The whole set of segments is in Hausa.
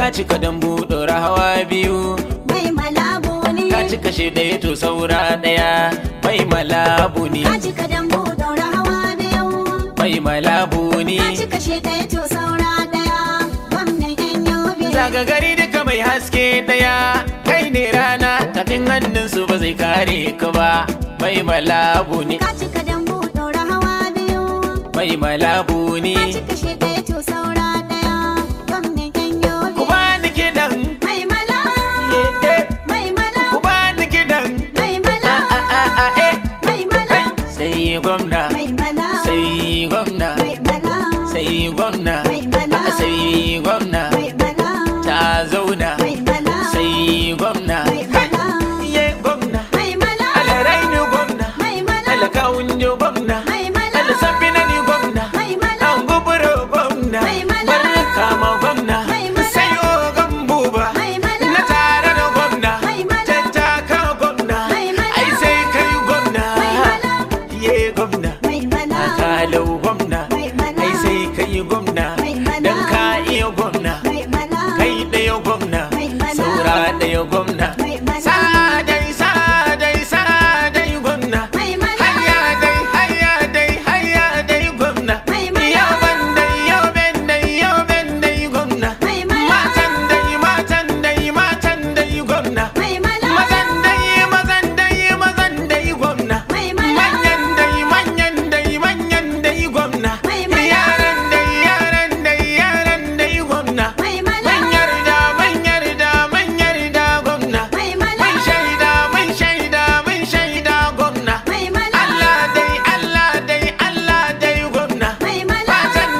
cika dambu ɗora hawa biyu. mai malabu ne. Ka cika shi ɗaya to saura ɗaya. Mai malabu ne. Ka cika dambu ɗora hawa biyu. Mai malabu ne. Ka cika shi ɗaya to saura ɗaya. Gwamnan yan Yobe. Zaga gari duka mai haske ɗaya. Kai ne rana tafin hannunsu ba zai kare ka ba. Mai malabu ne. Ka cika dambu ɗora hawa biyu. Mai malabu ne. Ka cika shi ɗaya to saura ɗaya. Gwamnan yan Yobe. Ku bani kiɗan. mai mala. mai mala. Ku bani kiɗan. mai mala. mai mala. Sai gwamna. mai mala. Sai gwamna. mai mala. Sai gwamna. mai mala. Sai gwamna. mai mala. Ta zauna. mai mala. Sai gwamna. mai mala. Ye gwamna. mai mala. Alaraini gwamna. mai mala. Alakawun gwamna. mai mala. Alasafina ni gwamna. mai mala. An guburo gwamna. mai mala. Barka ma gwamna. mai mala. Sai ogan buba. mai mala. Na tare da gwamna. mai mala. Tattaka gwamna. mai mala. Ai sai kai gwamna. mai mala. Ye gwamna. mai mala. Kalau gwamna. mai mala. Ai sai kai gwamna. mai mala. Dan ka iya gwamna. mai mala. Kai ɗaya gwamna. mai mala. Saura ɗaya gwamna. mai mala. Sadai sadai sadai gwamna. mai mala. Hayya dai gwamna. mai mala. Yau ban dai gwamna. mai mala. Matan dai gwamna. mai mala. Mazan dai gwamna. mai mala. Manyan dai gwamna. mai mala. Yaran dai gwamna. mai mala. Mun yarda gwamna. mai mala. Mun shaida gwamna. mai mala. Allah dai gwamna. mai mala. Fatan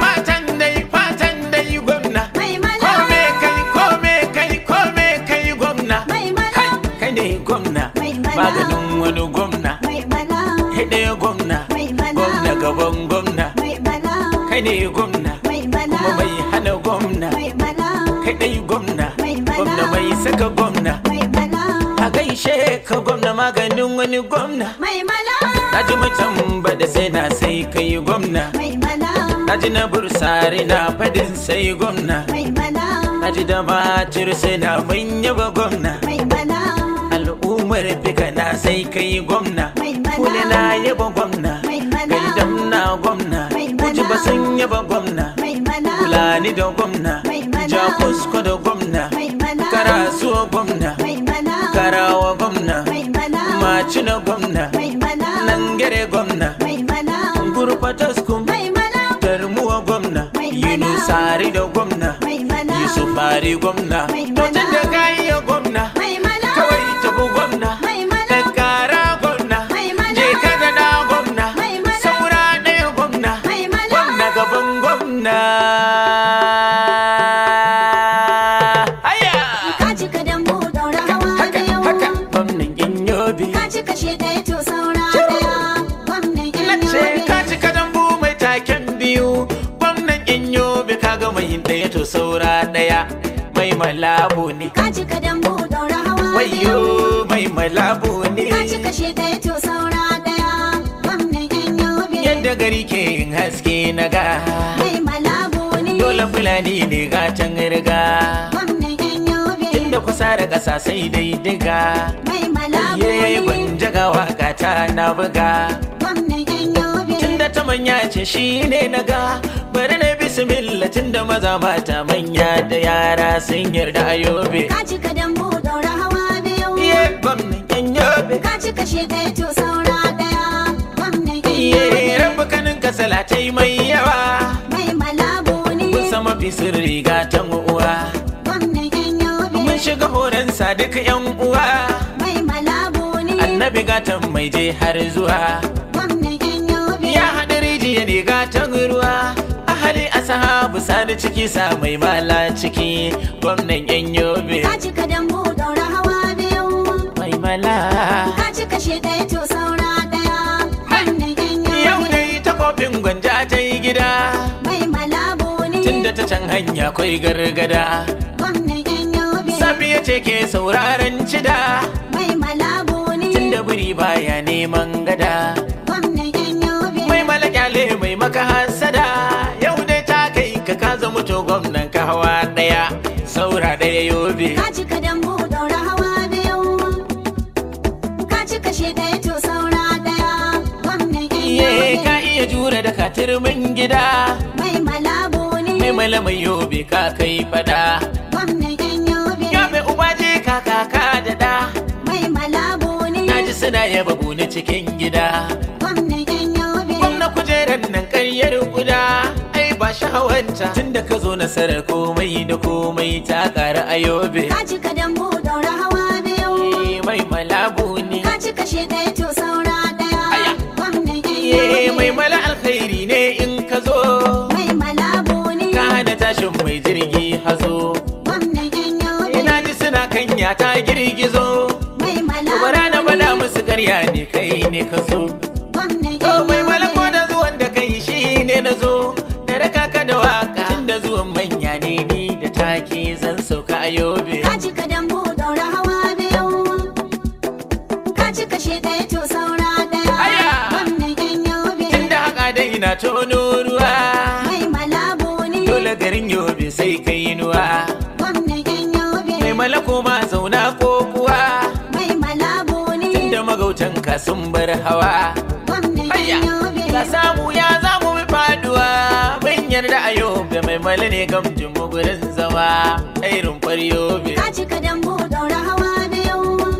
dai gwamna. mai mala. Kome kai gwamna. mai mala. Kai ne gwamna. mai mala. Maganin wani gwamna. mai mala. Ɗaya gwamna. mai mala. Gwamna gaban gwamna. mai mala. Kai ne gwamna. mai mala. Kuma mai hana gwamna. mai mala. Kai ɗai gwamna. mai mala. Gwamna mai saka gwamna. mai mala. A gaishe ka gwamna maganin wani gwamna. mai mala. Na ji mutum ba da sai na sai kai gwamna. mai mala. Na ji na bursari na fadin sai gwamna. mai mala. Na ji da bacir sai na manya ba gwamna. mai mala. Al'ummar fika na sai kai gwamna. mai mala. Kule na yaba gwamna. mai mala. Gaidam na gwamna. mai Kuji ba sun yaba gwamna. mai mala. Fulani da gwamna. mai mala. Jakusko da gwamna. mai mala. Karasuwa gwamna. mai mala. Karawa gwamna. mai mala. Maci na gwamna. mai mala. Nangere gwamna. mai mala. Gurfataskum. mai mala. Tarmuwa gwamna. Mai mala. Yunusari da gwamna. mai mala. Yusufari gwamna. Mai To mala. tun da kayi gwamna. mai mala. Kawai tabu gwamna. mai mala. Kankara gwamna. mai mala. Je ka da na gwamna. mai mala. Saura ɗaya gwamna. mai mala. Gwamna gaban gwamna. Aya! ka cika dambu ɗora hawa Haka biyu. gwamnan yan Yobe. ka cika shi ɗaya to saura ɗaya. gwamnan yan Nace Yobe. ka cika dambu mai taken biyu. Gwamnan yan Yobe ka ga mai ɗaya to saura ɗaya. Mai malabu ne. ka cika dambu ɗora hawa Wayo biyu. mai malabu ne. ka cika shi ɗaya to saura ɗaya. gwamnan yan Yobe. Yadda gari ke yin haske na ga. mai malabu ne. Dole fulani ne gatan riga. gwamnan yan Yobe. Inda kusa da ƙasa sai dai diga. mai malabu Yayi ne. gwanja waka ta na buga. gwamnan yan Yobe. Tunda ta manya ce shi ne na ga. Bari na bismillah tunda maza mata manya da yara sun yarda a Yobe. ka cika dambu ɗora hawa biyu. Iye gwamnan yan Yobe. ka cika shi ɗaya to saura ɗaya. gwamnan yan Iye Yobe. rabu kanin kasalatai mai yawa. mai malabu ne. Kun sama fi sirri ga ta uwa. gwamnan yan Yobe. Mun shiga horonsa duk yan uwa. mai malabu ne. Annabi gatan mai je har zuwa. gwamnan yan Yobe. Ya haɗa rijiya ne gatan ruwa. Ahali asahabu sani ciki sa mai mala ciki. Gwamnan yan Yobe. ka cika dambu ɗora hawa biyu. Mai mala. ka cika shi ɗaya to saura ɗaya. gwamnan yan Yau Yobe. dai ta kofin gwanja ta yi gida. mai malabu ne. Tunda ta can hanya kwai gargada. gwamnan yan Yobe. Safiya ce ke sauraron cida. mai malabu ne. Tunda buri baya neman gada. gwamnan yan Yobe. Mai malakyale mai maka hasada. Yau dai ta kai ka zama to gwamnan ka hawa ɗaya. saura ɗaya yobe. Ka cika dambu daura hawa biyu. Ka cika shi ɗaya to saura ɗaya. Gwamnan yan yobe. Ka iya jure da katirmin gida. Mai malabu ne. Mai malamai yobe ka kai fada. Gwamnan yan yobe. Yobe ubaje ka kaka da da. Mai malabu ne. Naji suna yaba buni cikin gida. Gwamnan yan yobe. Gwamna kujerar nan karyar guda. Ai ba sha'awanta. Tunda ka zo nasarar komai da komai ta ƙara a yobe. Ka cika dambu daura hawa biyu. Mai malabu ne. Ka cika shi ɗaya to saura ɗaya. Aya. Gwamnan yan yobe. Mai mala alkhairi ne in ka zo. Mai malabu ne. Ka hana tashin mai jirgi hazo. Gwamnan yan yobe. Ina ji suna kanya ta girgizo. Mai malabu Bara na ne. bada musu karya ne kai ne ka so. Gwamnan To yan mai yobe. malako da zuwan da kai shi ne na zo. Da raka ka da waka. Tun da zuwan manya ne ni da take zan sauka a yobe. Ka cika dambu daura hawa biyu. Ka cika shi ɗaya to saura ɗaya. Aya. Gwamnan yan yobe. Tun da haka dai na tono ruwa. Mai malabu ne. Dole garin yobe sai kai nuwa. Gwamnan yan yobe. Mai malako ma zauna ko kuwa. Mai malabu ne. Tun da magautan ka sun bar hawa. Gwamnan Aya. yan yobe. Ka samu ya zamu bi faduwa. Mun yarda a yobe mai mala ne gamjin mu gurin zama. Irin yobe. Ka cika dambu daura hawa biyu.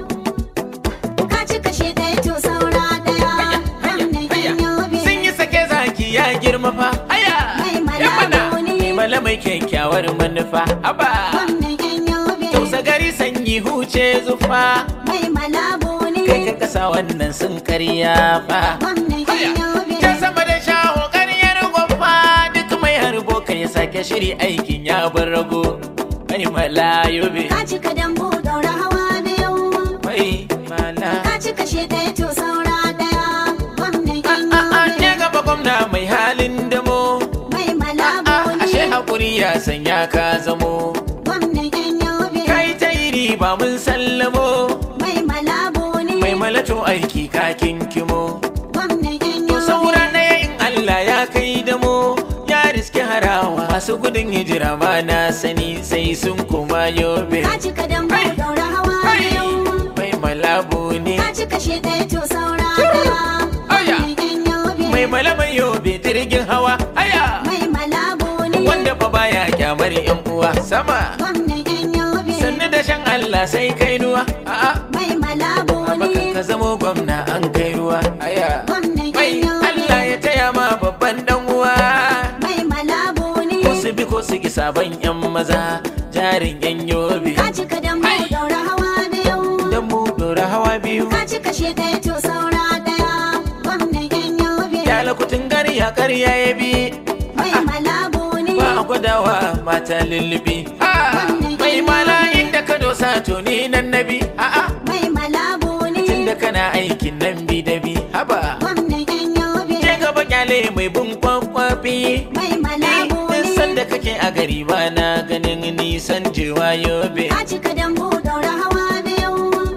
Ka cika shi ɗaya to saura ɗaya. Gwamnan yan yobe. Sun yi sake zaki ya girma fa. Aya. Mai Ya mana. malabu ne. Mai mala mai kyakkyawar manufa. Aba. Gwamnan yan yobe. Tausa gari sanyi huce zufa. Mai malabu ne. Kai ka kasa wannan sun karya fa. Gwamnan yan yobe. Can sama da shaho karyar gwamfa. Duk mai harbo ka ya sake shiri aikin ya bar rago. Mai mala yobe. Ka cika dambu daura hawa biyu. Mai mala. Ka cika shi ɗaya to saura ɗaya. Gwamnan yan A'a yobe. ke gaba gwamna mai halin damo. Mai malabu A'a ashe ne. hakuri ya sanya ka zamo. Gwamnan yan yobe. Kai ta iri ba mun sallamo. Mai malabu ne. Mai malato aiki ka kinkimo. Gwamnan yan To yobe. saura ɗaya in Allah ya kai damo. Ya riske harawa masu gudun hijira ma na sani sai sun koma yobe. Ka cika dambu daura hawa biyu. Mai malabu ne. Ka cika shi ɗaya to saura ɗaya. Aya. Gwamnan yan yobe. Mai malamai yobe jirgin hawa. Aya. Mai malabu ne. Wanda fa baya kyamar yan uwa sama. Gwamnan yan yobe. Sannu da shan Allah sai kai nuwa. A'a. Mai malabu Baka ne. ka zamo gwamna an kai ruwa. Aya. Gwamnan Mai yan yobe. Allah ya taya ma babban dan uwa. Mai malabu ne. Ko su bi ko su ki sabon yan maza. Jarin yan yobe. Ka cika dambu daura hawa biyu. Dan mu dora hawa biyu. Ka cika shi ɗaya to saura ɗaya. Gwamnan yan yobe. Ya lakutun gari ya karya ya bi. Mai malabu ne. Ba a gwadawa mata lullubi. Mai mala inda ka dosa to ni nan nabi. A'a. Mai malabu ne. Tunda kana aikin nan bi da bi. Haba. Gwamnan yan yobe. Je gaba kyale mai bin kwakwafi. Mai malabu Duk ne. sanda kake a gari ba na ganin nisan jewa yobe. Ka cika dambu daura hawa biyu.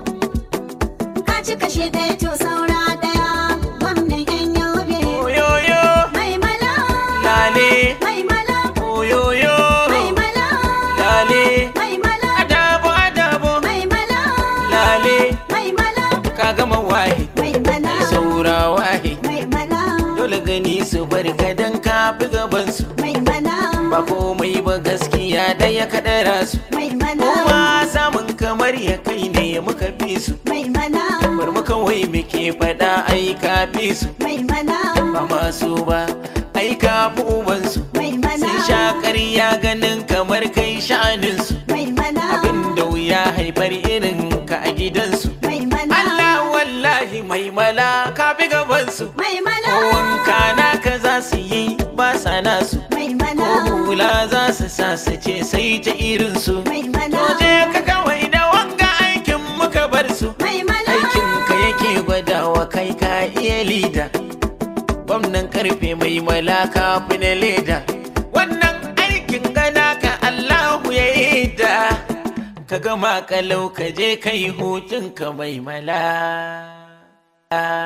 Ka cika shi ɗaya to saura ɗaya. Gwamnan yan yobe. Oyoyo, Mai mala. lale, Mai mala. oyoyo, Mai mala. lale, Mai mala. adabo adabo, Mai mala. lale, Mai mala. ka gama wahi, Mai mala. saura wahi. Mai mala. Dole gani su bar gadan ka fi gabansu. Mai mala. Ba komai ba gaskiya da ya kaɗara su. Mai mala. Kuma samun kamar ya kai ne muka fi su. Mai mala. Bar mu kawai muke faɗa ai ka fi su. Mai mala. Ba masu ba ai ka fi ubansu. Mai mala. Sun sha ƙarya ganin kamar kai sha'aninsu. Mai mala. Abin da wuya haifar irin ka a gidansu. Mai mala. Allah wallahi mai mala ka fi gabansu. Mai mala. Ko wanka naka za su yi ba sa nasu. Mai Ko mala. hula za su sa su ce sai ta irinsu. Mai mala. To je ka kawai da wanga aikin muka bar su. Mai mala. Aikin ka yake gwadawa kai ka iya lida. Gwamnan karfe mai malaka fi na leda. Wannan aikin gana ka Allahu ya yi da. Ka gama kalau ka je kai hutun ka mai mala.